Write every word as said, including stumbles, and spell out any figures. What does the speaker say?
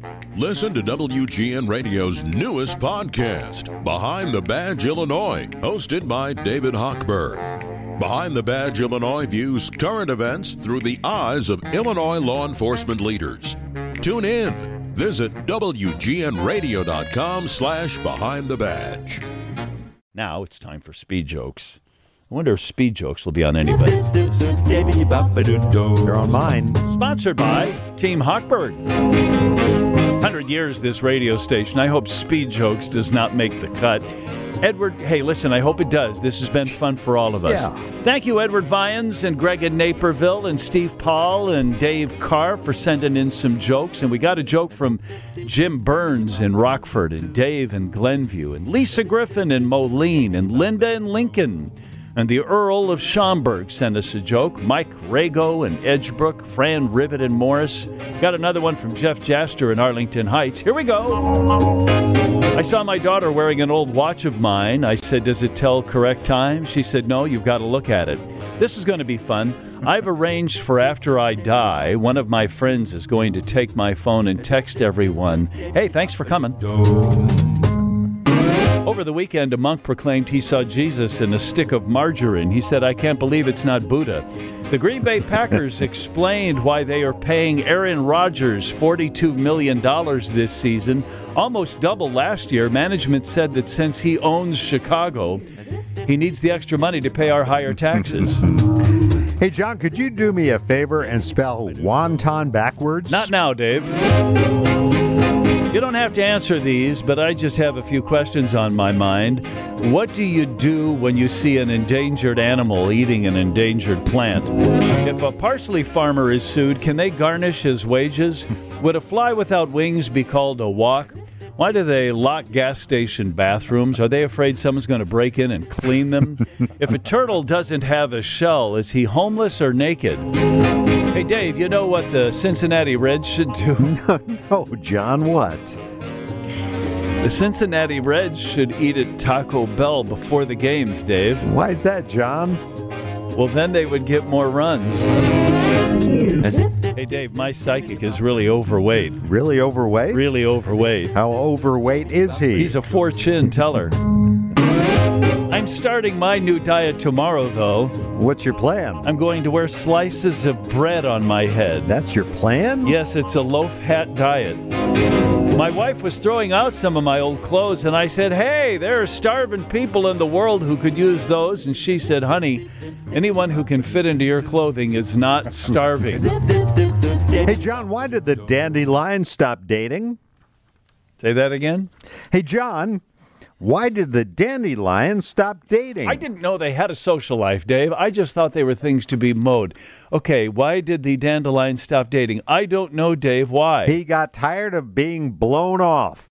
Listen to W G N Radio's newest podcast, Behind the Badge Illinois, hosted by David Hochberg. Behind the Badge Illinois views current events through the eyes of Illinois law enforcement leaders. Tune in. Visit W G N radio dot com slash behind the badge. Now it's time for Speed Jokes. I wonder if Speed Jokes will be on anybody's. They're on mine. Sponsored by Team Hochberg. one hundred years this radio station. I hope Speed Jokes does not make the cut. Edward, hey, listen, I hope it does. This has been fun for all of us. Yeah. Thank you, Edward Vyans and Greg in Naperville and Steve Paul and Dave Carr for sending in some jokes. And we got a joke from Jim Burns in Rockford and Dave in Glenview and Lisa Griffin in Moline and Linda in Lincoln. And the Earl of Schaumburg sent us a joke. Mike Rago in Edgebrook, Fran Rivet in Morris. Got another one from Jeff Jaster in Arlington Heights. Here we go. I saw my daughter wearing an old watch of mine. I said, does it tell correct time? She said, no, you've got to look at it. This is going to be fun. I've arranged for after I die, one of my friends is going to take my phone and text everyone, hey, thanks for coming. Over the weekend, a monk proclaimed he saw Jesus in a stick of margarine. He said, I can't believe it's not Buddha. The Green Bay Packers explained why they are paying Aaron Rodgers forty-two million dollars this season, almost double last year. Management said that since he owns Chicago, he needs the extra money to pay our higher taxes. Hey, John, could you do me a favor and spell wonton backwards? Not now, Dave. You don't have to answer these, but I just have a few questions on my mind. What do you do when you see an endangered animal eating an endangered plant? If a parsley farmer is sued, can they garnish his wages? Would a fly without wings be called a walk? Why do they lock gas station bathrooms? Are they afraid someone's going to break in and clean them? If a turtle doesn't have a shell, is he homeless or naked? Hey, Dave, you know what the Cincinnati Reds should do? No, John, what? The Cincinnati Reds should eat at Taco Bell before the games, Dave. Why is that, John? Well, then they would get more runs. Hey, Dave, my psychic is really overweight. Really overweight? Really overweight. How overweight is he? He's a four-chin teller. I'm starting my new diet tomorrow, though. What's your plan? I'm going to wear slices of bread on my head. That's your plan? Yes, it's a loaf hat diet. My wife was throwing out some of my old clothes, and I said, hey, there are starving people in the world who could use those. And she said, honey, anyone who can fit into your clothing is not starving. Hey, John, why did the dandelion stop dating? Say that again? Hey, John, why did the dandelion stop dating? I didn't know they had a social life, Dave. I just thought they were things to be mowed. Okay, why did the dandelion stop dating? I don't know, Dave. Why? He got tired of being blown off.